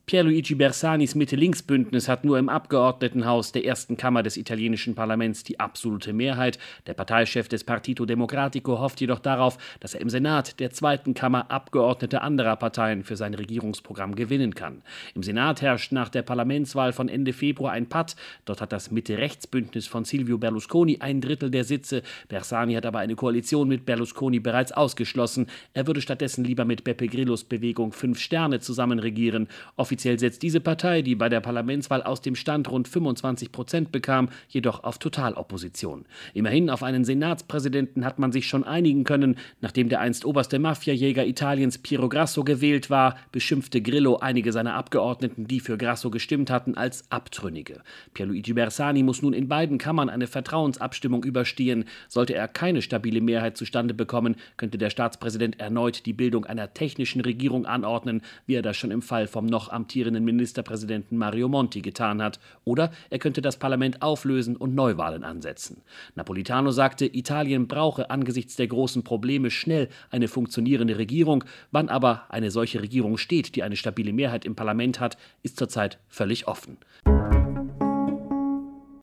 Pierluigi Bersanis Mitte-Links-Bündnis hat nur im Abgeordnetenhaus der ersten Kammer des italienischen Parlaments die absolute Mehrheit. Der Parteichef des Partito Democratico hofft jedoch darauf, dass er im Senat der zweiten Kammer Abgeordnete anderer Parteien für sein Regierungsprogramm gewinnen kann. Im Senat herrscht nach der Parlamentswahl von Ende Februar ein Patt. Dort hat das Mitte-Rechts-Bündnis von Silvio Berlusconi 1/3 der Sitze. Bersani hat aber eine Koalition mit Berlusconi bereits ausgeschlossen. Er würde stattdessen lieber mit Beppe Grillos Bewegung 5 Sterne zusammen regieren. Offiziell setzt diese Partei, die bei der Parlamentswahl aus dem Stand rund 25% bekam, jedoch auf Totalopposition. Immerhin auf einen Senatspräsidenten hat man sich schon einigen können. Nachdem der einst oberste Mafiajäger Italiens Piero Grasso gewählt war, beschimpfte Grillo einige seiner Abgeordneten, die für Grasso gestimmt hatten, als Abtrünnige. Pierluigi Bersani muss nun in beiden Kammern eine Vertrauensabstimmung überstehen. Sollte er keine stabile Mehrheit zustande bekommen, könnte der Staatspräsident erneut die Bildung einer technischen Regierung anordnen, wie er das schon im Fall vom noch amtierenden Ministerpräsidenten Mario Monti getan hat. Oder er könnte das Parlament auflösen und Neuwahlen ansetzen. Napolitano sagte, Italien brauche angesichts der großen Probleme schnell eine funktionierende Regierung. Wann aber eine solche Regierung steht, die eine stabile Mehrheit im Parlament hat, ist zurzeit völlig offen.